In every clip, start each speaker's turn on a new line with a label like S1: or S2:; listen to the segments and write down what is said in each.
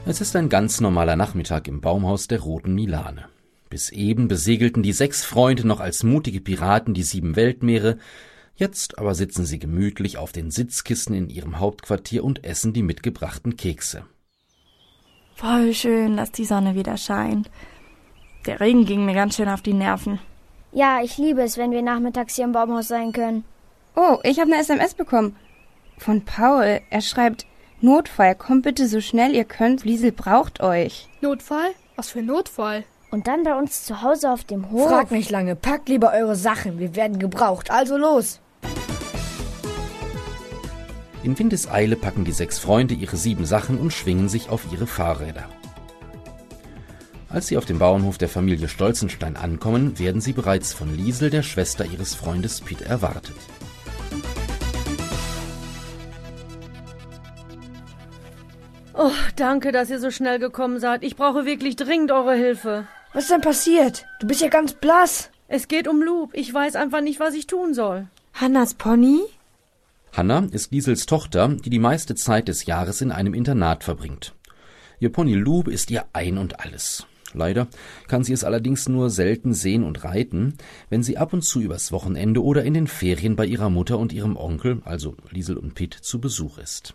S1: Es ist ein ganz normaler Nachmittag im Baumhaus der Roten Milane. Bis eben besegelten die 6 Freunde noch als mutige Piraten die 7 Weltmeere, jetzt aber sitzen sie gemütlich auf den Sitzkissen in ihrem Hauptquartier und essen die mitgebrachten Kekse.
S2: Voll schön, dass die Sonne wieder scheint. Der Regen ging mir ganz schön auf die Nerven.
S3: Ja, ich liebe es, wenn wir nachmittags hier im Baumhaus sein können.
S4: Oh, ich habe eine SMS bekommen. Von Paul. Er schreibt: Notfall, kommt bitte so schnell ihr könnt, Liesel braucht euch.
S5: Notfall? Was für ein Notfall?
S3: Und dann bei uns zu Hause auf dem Hof.
S6: Fragt nicht lange, packt lieber eure Sachen, wir werden gebraucht, also los.
S1: In Windeseile packen die 6 Freunde ihre 7 Sachen und schwingen sich auf ihre Fahrräder. Als sie auf dem Bauernhof der Familie Stolzenstein ankommen, werden sie bereits von Liesel, der Schwester ihres Freundes Pitt, erwartet.
S7: Oh, danke, dass ihr so schnell gekommen seid. Ich brauche wirklich dringend eure Hilfe.
S6: Was ist denn passiert? Du bist ja ganz blass.
S7: Es geht um Loop. Ich weiß einfach nicht, was ich tun soll.
S2: Hannas Pony?
S1: Hanna ist Liesels Tochter, die die meiste Zeit des Jahres in einem Internat verbringt. Ihr Pony Loop ist ihr Ein und Alles. Leider kann sie es allerdings nur selten sehen und reiten, wenn sie ab und zu übers Wochenende oder in den Ferien bei ihrer Mutter und ihrem Onkel, also Liesel und Pitt, zu Besuch ist.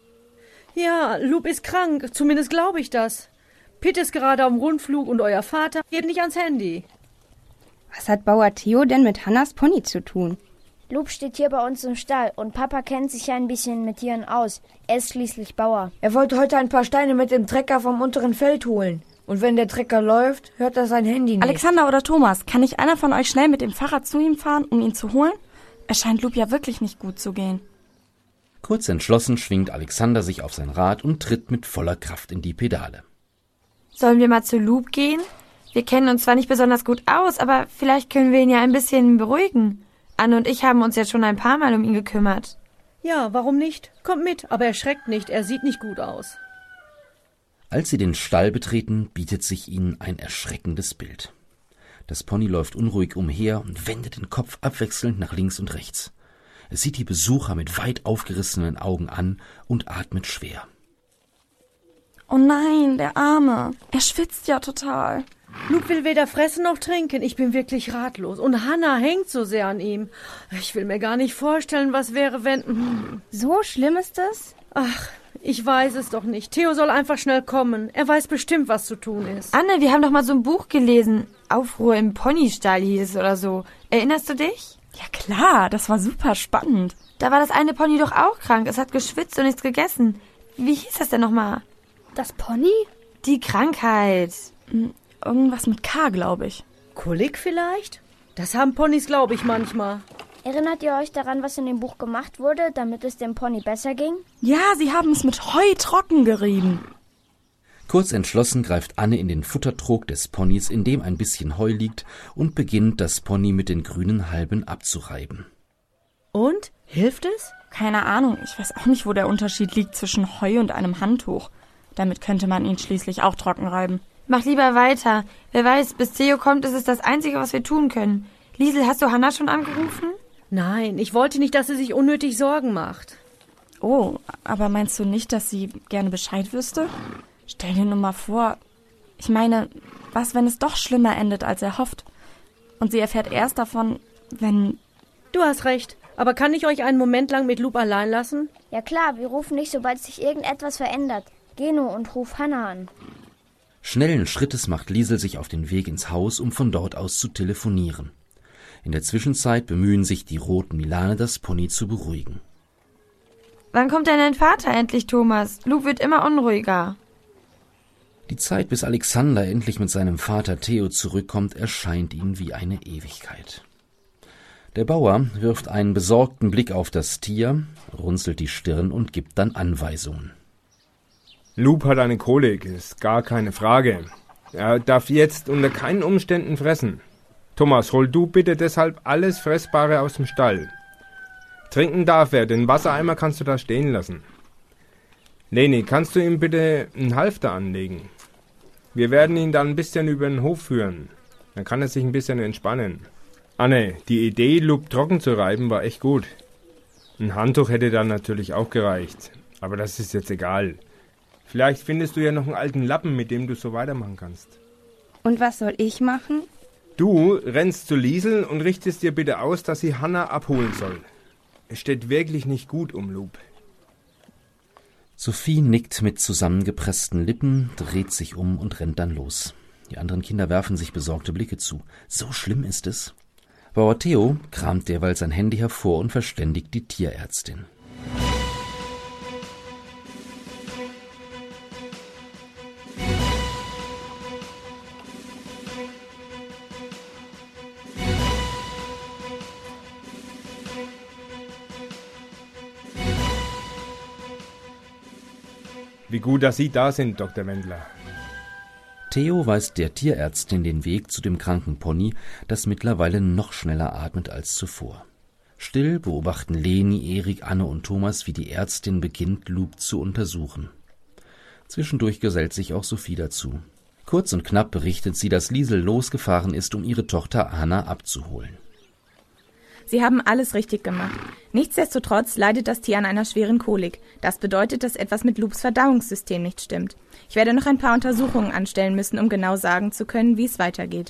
S7: Ja, Loop ist krank. Zumindest glaube ich das. Pitt ist gerade am Rundflug und euer Vater geht nicht ans Handy.
S4: Was hat Bauer Theo denn mit Hannas Pony zu tun?
S3: Loop steht hier bei uns im Stall und Papa kennt sich ja ein bisschen mit Tieren aus. Er ist schließlich Bauer.
S6: Er wollte heute ein paar Steine mit dem Trecker vom unteren Feld holen. Und wenn der Trecker läuft, hört er sein Handy nicht.
S2: Alexander oder Thomas, kann nicht einer von euch schnell mit dem Fahrrad zu ihm fahren, um ihn zu holen? Es scheint Loop ja wirklich nicht gut zu gehen.
S1: Kurz entschlossen schwingt Alexander sich auf sein Rad und tritt mit voller Kraft in die Pedale.
S2: Sollen wir mal zu Loop gehen? Wir kennen uns zwar nicht besonders gut aus, aber vielleicht können wir ihn ja ein bisschen beruhigen. Anne und ich haben uns jetzt schon ein paar Mal um ihn gekümmert.
S7: Ja, warum nicht? Kommt mit, aber erschreckt nicht, er sieht nicht gut aus.
S1: Als sie den Stall betreten, bietet sich ihnen ein erschreckendes Bild. Das Pony läuft unruhig umher und wendet den Kopf abwechselnd nach links und rechts. Es sieht die Besucher mit weit aufgerissenen Augen an und atmet schwer.
S2: Oh nein, der Arme. Er schwitzt ja total.
S7: Loop will weder fressen noch trinken. Ich bin wirklich ratlos. Und Hanna hängt so sehr an ihm. Ich will mir gar nicht vorstellen, was wäre, wenn...
S4: So schlimm ist es?
S7: Ach, ich weiß es doch nicht. Theo soll einfach schnell kommen. Er weiß bestimmt, was zu tun ist.
S2: Anne, wir haben doch mal so ein Buch gelesen. Aufruhr im Ponystall hieß es oder so. Erinnerst du dich? Ja klar, das war super spannend. Da war das eine Pony doch auch krank. Es hat geschwitzt und nichts gegessen. Wie hieß das denn nochmal?
S5: Das Pony?
S2: Die Krankheit. Irgendwas mit K, glaube ich.
S7: Kolik vielleicht? Das haben Ponys, glaube ich, manchmal.
S3: Erinnert ihr euch daran, was in dem Buch gemacht wurde, damit es dem Pony besser ging?
S2: Ja, sie haben es mit Heu trocken gerieben.
S1: Kurz entschlossen greift Anne in den Futtertrog des Ponys, in dem ein bisschen Heu liegt, und beginnt, das Pony mit den grünen Halben abzureiben.
S7: Und? Hilft es?
S2: Keine Ahnung, ich weiß auch nicht, wo der Unterschied liegt zwischen Heu und einem Handtuch. Damit könnte man ihn schließlich auch trocken reiben. Mach lieber weiter. Wer weiß, bis Theo kommt, ist es das Einzige, was wir tun können. Liesel, hast du Hanna schon angerufen?
S7: Nein, ich wollte nicht, dass sie sich unnötig Sorgen macht.
S2: Oh, aber meinst du nicht, dass sie gerne Bescheid wüsste? Stell dir nur mal vor. Ich meine, was, wenn es doch schlimmer endet, als er hofft? Und sie erfährt erst davon, wenn...
S7: Du hast recht. Aber kann ich euch einen Moment lang mit Loop allein lassen?
S3: Ja klar, wir rufen dich, sobald sich irgendetwas verändert. Geh nur und ruf Hanna an.
S1: Schnellen Schrittes macht Liesel sich auf den Weg ins Haus, um von dort aus zu telefonieren. In der Zwischenzeit bemühen sich die Roten Milane, das Pony zu beruhigen.
S2: Wann kommt denn dein Vater endlich, Thomas? Loop wird immer unruhiger.
S1: Die Zeit, bis Alexander endlich mit seinem Vater Theo zurückkommt, erscheint ihnen wie eine Ewigkeit. Der Bauer wirft einen besorgten Blick auf das Tier, runzelt die Stirn und gibt dann Anweisungen.
S8: Loop hat eine Kolik, ist gar keine Frage. Er darf jetzt unter keinen Umständen fressen. Thomas, hol du bitte deshalb alles Fressbare aus dem Stall. Trinken darf er, den Wassereimer kannst du da stehen lassen. Leni, kannst du ihm bitte einen Halfter anlegen? Wir werden ihn dann ein bisschen über den Hof führen. Dann kann er sich ein bisschen entspannen. Anne, die Idee, Loop trocken zu reiben, war echt gut. Ein Handtuch hätte dann natürlich auch gereicht. Aber das ist jetzt egal. Vielleicht findest du ja noch einen alten Lappen, mit dem du so weitermachen kannst.
S4: Und was soll ich machen?
S8: Du rennst zu Liesel und richtest dir bitte aus, dass sie Hannah abholen soll. Es steht wirklich nicht gut um Lub.
S1: Sophie nickt mit zusammengepressten Lippen, dreht sich um und rennt dann los. Die anderen Kinder werfen sich besorgte Blicke zu. So schlimm ist es. Bauer Theo kramt derweil sein Handy hervor und verständigt die Tierärztin.
S8: Wie gut, dass Sie da sind, Dr. Wendler.
S1: Theo weist der Tierärztin den Weg zu dem kranken Pony, das mittlerweile noch schneller atmet als zuvor. Still beobachten Leni, Erik, Anne und Thomas, wie die Ärztin beginnt, Lub zu untersuchen. Zwischendurch gesellt sich auch Sophie dazu. Kurz und knapp berichtet sie, dass Liesel losgefahren ist, um ihre Tochter Hannah abzuholen.
S9: Sie haben alles richtig gemacht. Nichtsdestotrotz leidet das Tier an einer schweren Kolik. Das bedeutet, dass etwas mit Lubs Verdauungssystem nicht stimmt. Ich werde noch ein paar Untersuchungen anstellen müssen, um genau sagen zu können, wie es weitergeht.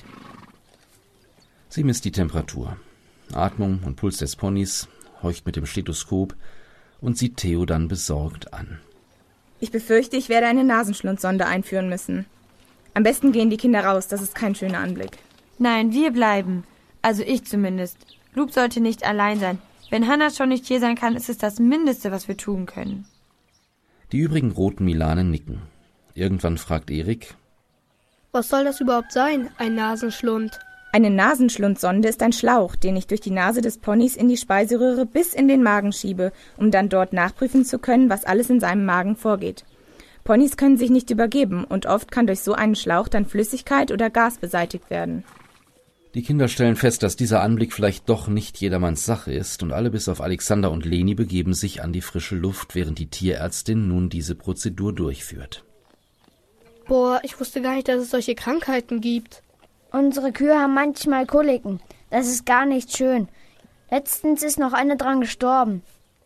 S1: Sie misst die Temperatur, Atmung und Puls des Ponys, horcht mit dem Stethoskop und sieht Theo dann besorgt an.
S9: Ich befürchte, ich werde eine Nasenschlundsonde einführen müssen. Am besten gehen die Kinder raus, das ist kein schöner Anblick.
S2: Nein, wir bleiben. Also ich zumindest. Lub sollte nicht allein sein. Wenn Hannah schon nicht hier sein kann, ist es das Mindeste, was wir tun können.
S1: Die übrigen roten Milanen nicken. Irgendwann fragt Erik:
S5: Was soll das überhaupt sein, ein Nasenschlund?
S9: Eine Nasenschlundsonde ist ein Schlauch, den ich durch die Nase des Ponys in die Speiseröhre bis in den Magen schiebe, um dann dort nachprüfen zu können, was alles in seinem Magen vorgeht. Ponys können sich nicht übergeben und oft kann durch so einen Schlauch dann Flüssigkeit oder Gas beseitigt werden.
S1: Die Kinder stellen fest, dass dieser Anblick vielleicht doch nicht jedermanns Sache ist, und alle bis auf Alexander und Leni begeben sich an die frische Luft, während die Tierärztin nun diese Prozedur durchführt.
S5: Boah, ich wusste gar nicht, dass es solche Krankheiten gibt.
S3: Unsere Kühe haben manchmal Koliken. Das ist gar nicht schön. Letztens ist noch eine dran gestorben.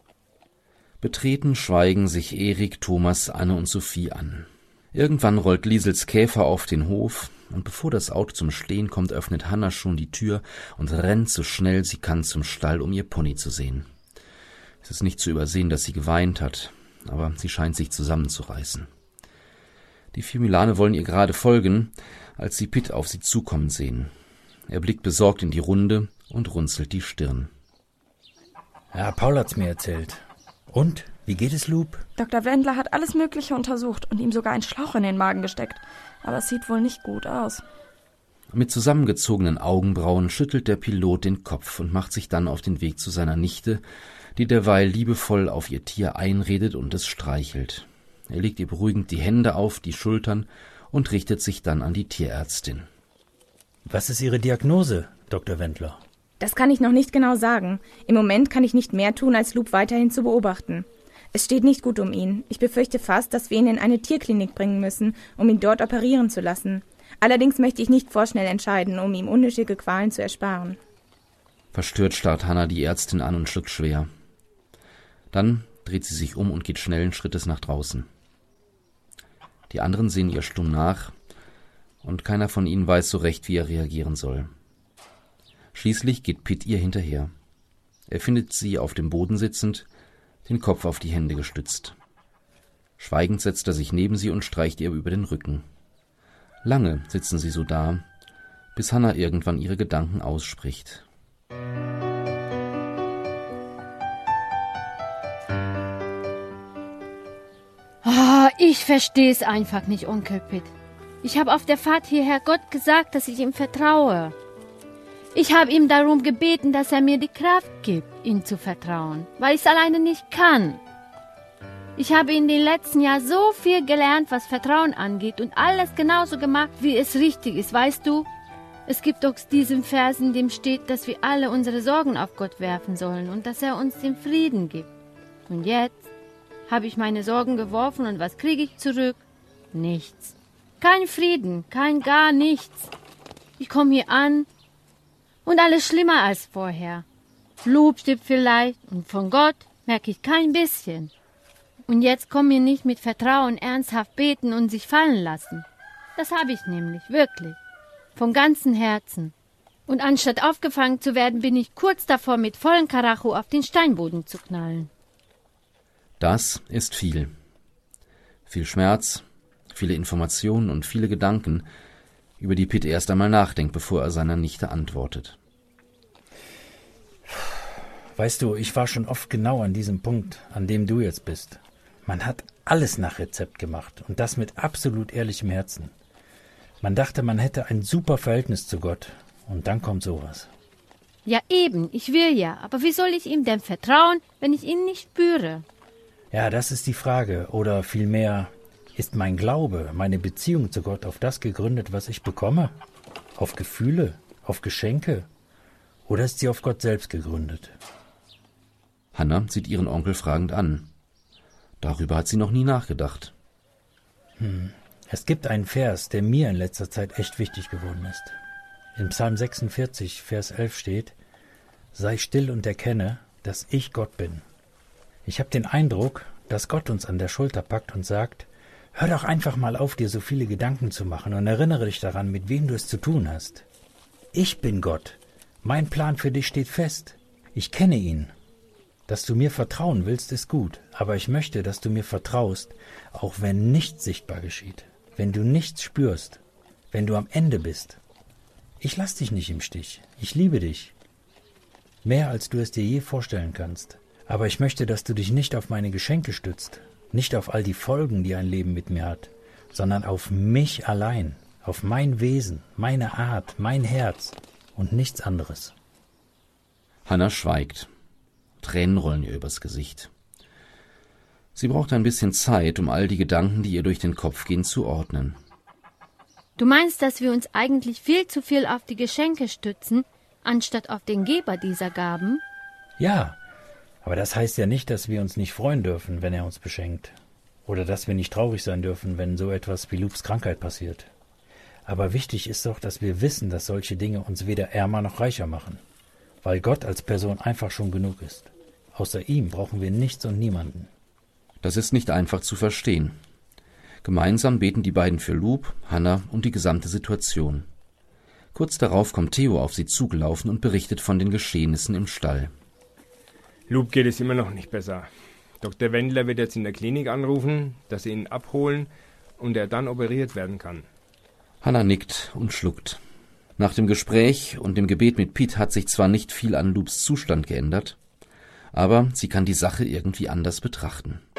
S1: Betreten schweigen sich Erik, Thomas, Anne und Sophie an. Irgendwann rollt Liesels Käfer auf den Hof, und bevor das Auto zum Stehen kommt, öffnet Hannah schon die Tür und rennt so schnell sie kann zum Stall, um ihr Pony zu sehen. Es ist nicht zu übersehen, dass sie geweint hat, aber sie scheint sich zusammenzureißen. Die 4 Milane wollen ihr gerade folgen, als sie Pitt auf sie zukommen sehen. Er blickt besorgt in die Runde und runzelt die Stirn.
S10: Ja, Paul hat's mir erzählt. Und, wie geht es Lub?
S2: Dr. Wendler hat alles Mögliche untersucht und ihm sogar einen Schlauch in den Magen gesteckt. Aber es sieht wohl nicht gut aus.
S1: Mit zusammengezogenen Augenbrauen schüttelt der Pilot den Kopf und macht sich dann auf den Weg zu seiner Nichte, die derweil liebevoll auf ihr Tier einredet und es streichelt. Er legt ihr beruhigend die Hände auf die Schultern und richtet sich dann an die Tierärztin.
S10: Was ist Ihre Diagnose, Dr. Wendler?
S9: Das kann ich noch nicht genau sagen. Im Moment kann ich nicht mehr tun, als Lub weiterhin zu beobachten. Es steht nicht gut um ihn. Ich befürchte fast, dass wir ihn in eine Tierklinik bringen müssen, um ihn dort operieren zu lassen. Allerdings möchte ich nicht vorschnell entscheiden, um ihm unnötige Qualen zu ersparen.
S1: Verstört starrt Hannah die Ärztin an und schluckt schwer. Dann dreht sie sich um und geht schnellen Schrittes nach draußen. Die anderen sehen ihr stumm nach, und keiner von ihnen weiß so recht, wie er reagieren soll. Schließlich geht Pitt ihr hinterher. Er findet sie auf dem Boden sitzend, den Kopf auf die Hände gestützt. Schweigend setzt er sich neben sie und streicht ihr über den Rücken. Lange sitzen sie so da, bis Hannah irgendwann ihre Gedanken ausspricht.
S11: Ich verstehe es einfach nicht, Onkel Pitt. Ich habe auf der Fahrt hierher Gott gesagt, dass ich ihm vertraue. Ich habe ihm darum gebeten, dass er mir die Kraft gibt, ihm zu vertrauen, weil ich es alleine nicht kann. Ich habe in den letzten Jahren so viel gelernt, was Vertrauen angeht und alles genauso gemacht, wie es richtig ist, weißt du? Es gibt doch diesen Vers, in dem steht, dass wir alle unsere Sorgen auf Gott werfen sollen und dass er uns den Frieden gibt. Und jetzt habe ich meine Sorgen geworfen und was kriege ich zurück? Nichts. Kein Frieden, kein gar nichts. Ich komme hier an und alles schlimmer als vorher. Lub stirbt vielleicht und von Gott merke ich kein bisschen. Und jetzt komm mir nicht mit Vertrauen ernsthaft beten und sich fallen lassen. Das habe ich nämlich, wirklich. Von ganzem Herzen. Und anstatt aufgefangen zu werden, bin ich kurz davor, mit vollem Karacho auf den Steinboden zu knallen.
S1: Das ist viel. Viel Schmerz, viele Informationen und viele Gedanken, über die Pitt erst einmal nachdenkt, bevor er seiner Nichte antwortet.
S10: Weißt du, ich war schon oft genau an diesem Punkt, an dem du jetzt bist. Man hat alles nach Rezept gemacht und das mit absolut ehrlichem Herzen. Man dachte, man hätte ein super Verhältnis zu Gott und dann kommt sowas.
S11: Ja eben, ich will ja, aber wie soll ich ihm denn vertrauen, wenn ich ihn nicht spüre?
S10: Ja, das ist die Frage. Oder vielmehr, ist mein Glaube, meine Beziehung zu Gott auf das gegründet, was ich bekomme? Auf Gefühle? Auf Geschenke? Oder ist sie auf Gott selbst gegründet?
S1: Hannah sieht ihren Onkel fragend an. Darüber hat sie noch nie nachgedacht.
S10: Es gibt einen Vers, der mir in letzter Zeit echt wichtig geworden ist. In Psalm 46, Vers 11 steht: Sei still und erkenne, dass ich Gott bin. Ich habe den Eindruck, dass Gott uns an der Schulter packt und sagt: Hör doch einfach mal auf, dir so viele Gedanken zu machen und erinnere dich daran, mit wem du es zu tun hast. Ich bin Gott. Mein Plan für dich steht fest. Ich kenne ihn. Dass du mir vertrauen willst, ist gut, aber ich möchte, dass du mir vertraust, auch wenn nichts sichtbar geschieht, wenn du nichts spürst, wenn du am Ende bist. Ich lass dich nicht im Stich. Ich liebe dich. Mehr, als du es dir je vorstellen kannst. Aber ich möchte, dass du dich nicht auf meine Geschenke stützt, nicht auf all die Folgen, die ein Leben mit mir hat, sondern auf mich allein, auf mein Wesen, meine Art, mein Herz und nichts anderes.
S1: Hannah schweigt. Tränen rollen ihr übers Gesicht. Sie braucht ein bisschen Zeit, um all die Gedanken, die ihr durch den Kopf gehen, zu ordnen.
S11: Du meinst, dass wir uns eigentlich viel zu viel auf die Geschenke stützen, anstatt auf den Geber dieser Gaben?
S10: Ja, aber das heißt ja nicht, dass wir uns nicht freuen dürfen, wenn er uns beschenkt. Oder dass wir nicht traurig sein dürfen, wenn so etwas wie Loops Krankheit passiert. Aber wichtig ist doch, dass wir wissen, dass solche Dinge uns weder ärmer noch reicher machen. Weil Gott als Person einfach schon genug ist. Außer ihm brauchen wir nichts und niemanden.
S1: Das ist nicht einfach zu verstehen. Gemeinsam beten die beiden für Loop, Hannah und die gesamte Situation. Kurz darauf kommt Theo auf sie zugelaufen und berichtet von den Geschehnissen im Stall.
S8: Loop geht es immer noch nicht besser. Dr. Wendler wird jetzt in der Klinik anrufen, dass sie ihn abholen und er dann operiert werden kann.
S1: Hannah nickt und schluckt. Nach dem Gespräch und dem Gebet mit Pitt hat sich zwar nicht viel an Loops Zustand geändert, aber sie kann die Sache irgendwie anders betrachten.